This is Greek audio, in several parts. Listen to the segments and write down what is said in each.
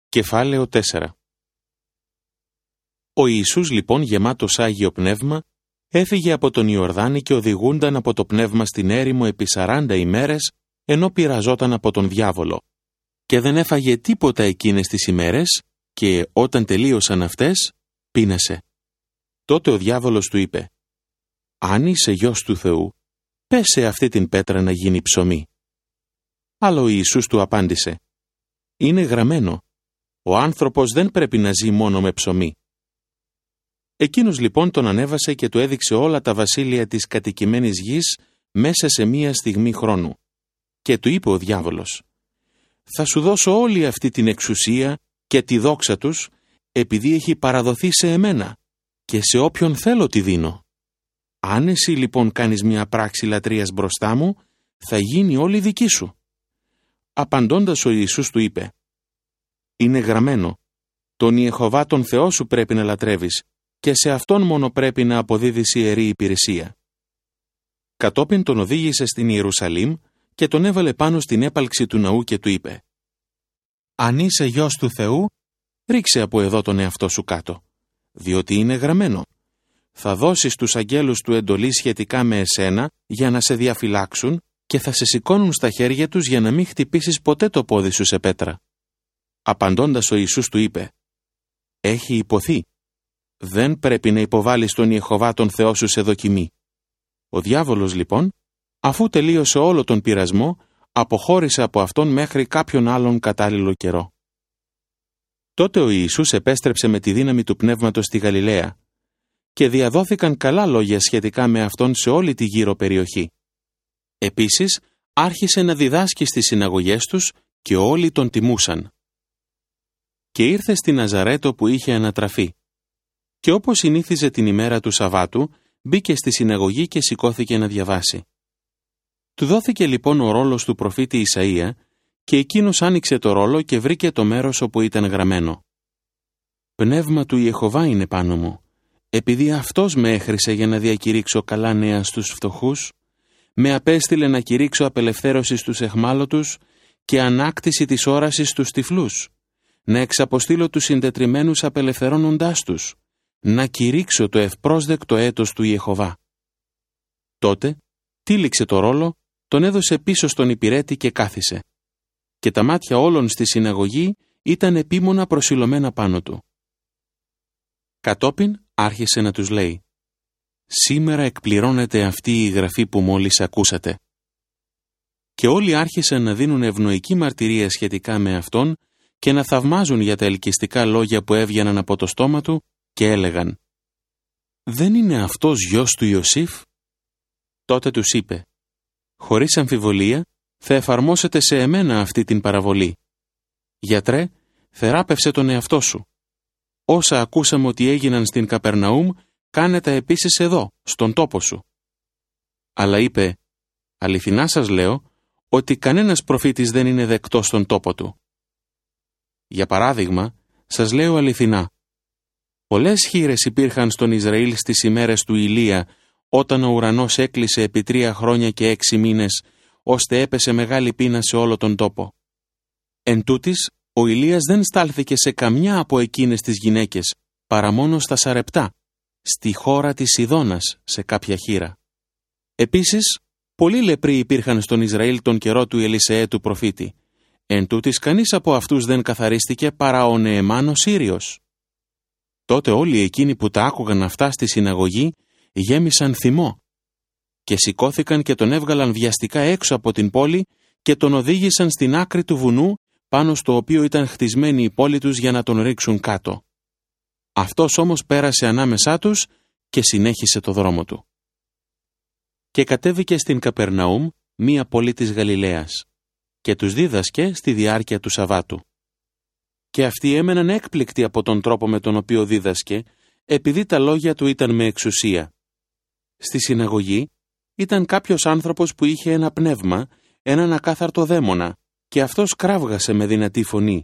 Κεφάλαιο 4. Ο Ιησούς λοιπόν, γεμάτος Άγιο Πνεύμα, έφυγε από τον Ιορδάνη και οδηγούνταν από το Πνεύμα στην έρημο επί 40 ημέρες, ενώ πειραζόταν από τον διάβολο. Και δεν έφαγε τίποτα εκείνες τις ημέρες, και όταν τελείωσαν αυτές, πείνασε. Τότε ο διάβολος του είπε: «Αν είσαι γιος του Θεού, πες σε αυτή την πέτρα να γίνει ψωμί». Αλλά ο Ιησούς του απάντησε: «Είναι γραμμένο, ο άνθρωπος δεν πρέπει να ζει μόνο με ψωμί». Εκείνος λοιπόν τον ανέβασε και του έδειξε όλα τα βασίλεια της κατοικημένης γης μέσα σε μία στιγμή χρόνου. Και του είπε ο διάβολος: «Θα σου δώσω όλη αυτή την εξουσία και τη δόξα τους, επειδή έχει παραδοθεί σε εμένα, και σε όποιον θέλω τη δίνω. Αν εσύ λοιπόν κάνεις μια πράξη λατρείας μπροστά μου, θα γίνει όλη δική σου». Απαντώντας ο Ιησούς του είπε: «Είναι γραμμένο, τον Ιεχωβά τον Θεό σου πρέπει να λατρεύεις, και σε Αυτόν μόνο πρέπει να αποδίδεις ιερή υπηρεσία». Κατόπιν τον οδήγησε στην Ιερουσαλήμ και τον έβαλε πάνω στην έπαλξη του ναού και του είπε: «Αν είσαι γιος του Θεού, ρίξε από εδώ τον εαυτό σου κάτω, διότι είναι γραμμένο. Θα δώσεις τους αγγέλους του εντολή σχετικά με εσένα για να σε διαφυλάξουν και θα σε σηκώνουν στα χέρια τους για να μην χτυπήσεις ποτέ το πόδι σου σε πέτρα». Απαντώντας ο Ιησούς του είπε: «Έχει υποθεί. Δεν πρέπει να υποβάλεις τον Ιεχωβά τον Θεό σου σε δοκιμή». Ο διάβολος λοιπόν, αφού τελείωσε όλο τον πειρασμό, αποχώρησε από αυτόν μέχρι κάποιον άλλον κατάλληλο καιρό. Τότε ο Ιησούς επέστρεψε με τη δύναμη του Πνεύματος στη Γαλιλαία και διαδόθηκαν καλά λόγια σχετικά με αυτόν σε όλη τη γύρω περιοχή. Επίσης, άρχισε να διδάσκει στις συναγωγές τους και όλοι τον τιμούσαν. Και ήρθε στη Ναζαρέτο που είχε ανατραφεί. Και όπως συνήθιζε την ημέρα του Σαββάτου, μπήκε στη συναγωγή και σηκώθηκε να διαβάσει. Του δόθηκε λοιπόν ο ρόλος του προφήτη Ισαΐα και εκείνος άνοιξε το ρόλο και βρήκε το μέρος όπου ήταν γραμμένο: «Πνεύμα του Ιεχωβά είναι πάνω μου, επειδή Αυτός με έχρισε για να διακηρύξω καλά νέα στους φτωχούς, με απέστειλε να κηρύξω απελευθέρωση στους αιχμάλωτους και ανάκτηση της όρασης στους τυφλούς, να εξαποστείλω τους συντετριμμένους απελευθερώνοντάς τους, να κηρύξω το ευπρόσδεκτο έτος του Ιεχωβά». Τότε τύλιξε το ρόλο, τον έδωσε πίσω στον υπηρέτη και κάθισε. Και τα μάτια όλων στη συναγωγή ήταν επίμονα προσιλωμένα πάνω του. Κατόπιν άρχισε να τους λέει: «Σήμερα εκπληρώνεται αυτή η γραφή που μόλις ακούσατε». Και όλοι άρχισαν να δίνουν ευνοϊκή μαρτυρία σχετικά με αυτόν και να θαυμάζουν για τα ελκυστικά λόγια που έβγαιναν από το στόμα του και έλεγαν: «Δεν είναι αυτός γιος του Ιωσήφ?» Τότε τους είπε: «Χωρίς αμφιβολία θα εφαρμόσετε σε εμένα αυτή την παραβολή. Γιατρέ, θεράπευσε τον εαυτό σου. Όσα ακούσαμε ότι έγιναν στην Καπερναούμ, κάνε τα επίσης εδώ, στον τόπο σου». Αλλά είπε: «Αληθινά σας λέω, ότι κανένας προφήτης δεν είναι δεκτός στον τόπο του. Για παράδειγμα, σας λέω αληθινά, πολλές χήρες υπήρχαν στον Ισραήλ στις ημέρες του Ηλία, όταν ο ουρανός έκλεισε επί 3 χρόνια και 6 μήνες, ώστε έπεσε μεγάλη πείνα σε όλο τον τόπο. Εν τούτοις, ο Ηλίας δεν στάλθηκε σε καμιά από εκείνες τις γυναίκες, παρά μόνο στα Σαρεπτά, στη χώρα της Σιδώνας, σε κάποια χήρα. Επίσης, πολλοί λεπροί υπήρχαν στον Ισραήλ τον καιρό του Ελισεέ του προφήτη. Εν τούτοις, κανείς από αυτούς δεν καθαρίστηκε παρά ο Νεεμάν ο Σύριος». Τότε όλοι εκείνοι που τα άκουγαν αυτά στη συναγωγή γέμισαν θυμό και σηκώθηκαν και τον έβγαλαν βιαστικά έξω από την πόλη και τον οδήγησαν στην άκρη του βουνού, πάνω στο οποίο ήταν χτισμένη η πόλη τους, για να τον ρίξουν κάτω. Αυτός όμως πέρασε ανάμεσά τους και συνέχισε το δρόμο του. Και κατέβηκε στην Καπερναούμ, μία πόλη της Γαλιλαίας, και τους δίδασκε στη διάρκεια του Σαββάτου. Και αυτοί έμεναν έκπληκτοι από τον τρόπο με τον οποίο δίδασκε, επειδή τα λόγια του ήταν με εξουσία. Στη συναγωγή ήταν κάποιος άνθρωπος που είχε ένα πνεύμα, έναν ακάθαρτο δαίμονα, και αυτός κράβγασε με δυνατή φωνή: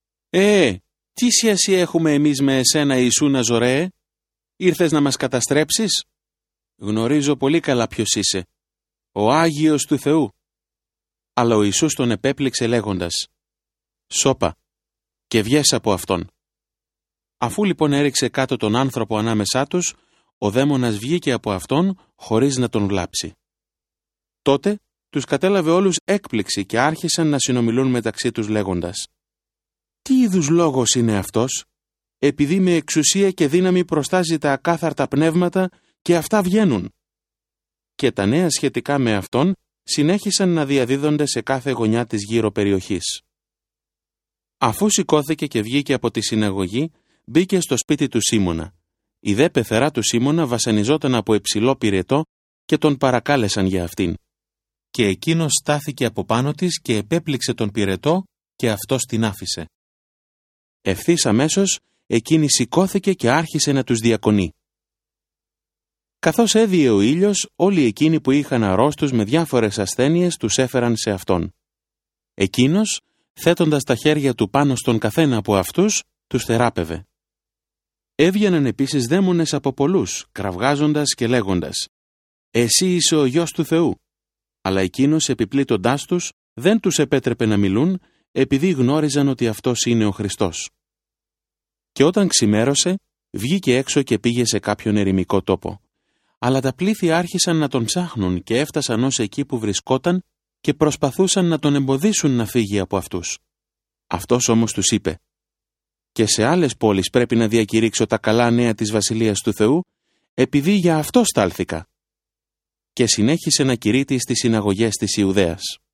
τι σχέση έχουμε εμείς με εσένα, Ιησού Ναζωρέε? Ήρθες να μας καταστρέψεις? Γνωρίζω πολύ καλά ποιος είσαι, ο Άγιος του Θεού». Αλλά ο Ιησούς τον επέπληξε λέγοντας: «Σώπα, και βγες από αυτόν». Αφού λοιπόν έριξε κάτω τον άνθρωπο ανάμεσά τους, ο δαίμονας βγήκε από αυτόν χωρίς να τον βλάψει. Τότε τους κατέλαβε όλους έκπληξη και άρχισαν να συνομιλούν μεταξύ τους λέγοντας: «Τι είδους λόγος είναι αυτός? Επειδή με εξουσία και δύναμη προστάζει τα ακάθαρτα πνεύματα και αυτά βγαίνουν». Και τα νέα σχετικά με αυτόν συνέχισαν να διαδίδονται σε κάθε γωνιά της γύρω περιοχής. Αφού σηκώθηκε και βγήκε από τη συναγωγή, μπήκε στο σπίτι του Σίμωνα. Η δε πεθερά του Σίμωνα βασανιζόταν από υψηλό πυρετό και τον παρακάλεσαν για αυτήν. Και εκείνος στάθηκε από πάνω της και επέπληξε τον πυρετό και αυτός την άφησε. Ευθύς αμέσως εκείνη σηκώθηκε και άρχισε να τους διακονεί. Καθώς έδιε ο ήλιος, όλοι εκείνοι που είχαν αρρώστους με διάφορες ασθένειες τους έφεραν σε αυτόν. Εκείνος, θέτοντας τα χέρια του πάνω στον καθένα από αυτούς, τους θεράπευε. Έβγαιναν επίσης δαίμονες από πολλούς, κραυγάζοντας και λέγοντας: «Εσύ είσαι ο Υιός του Θεού». Αλλά εκείνος, επιπλήττοντάς τους, δεν τους επέτρεπε να μιλούν, επειδή γνώριζαν ότι αυτός είναι ο Χριστός. Και όταν ξημέρωσε, βγήκε έξω και πήγε σε κάποιον ερημικό τόπο. Αλλά τα πλήθη άρχισαν να τον ψάχνουν και έφτασαν ως εκεί που βρισκόταν και προσπαθούσαν να τον εμποδίσουν να φύγει από αυτούς. Αυτός όμως τους είπε: «Και σε άλλες πόλεις πρέπει να διακηρύξω τα καλά νέα της Βασιλείας του Θεού, επειδή για αυτό στάλθηκα». Και συνέχισε να κηρύττει στις συναγωγές της Ιουδαίας.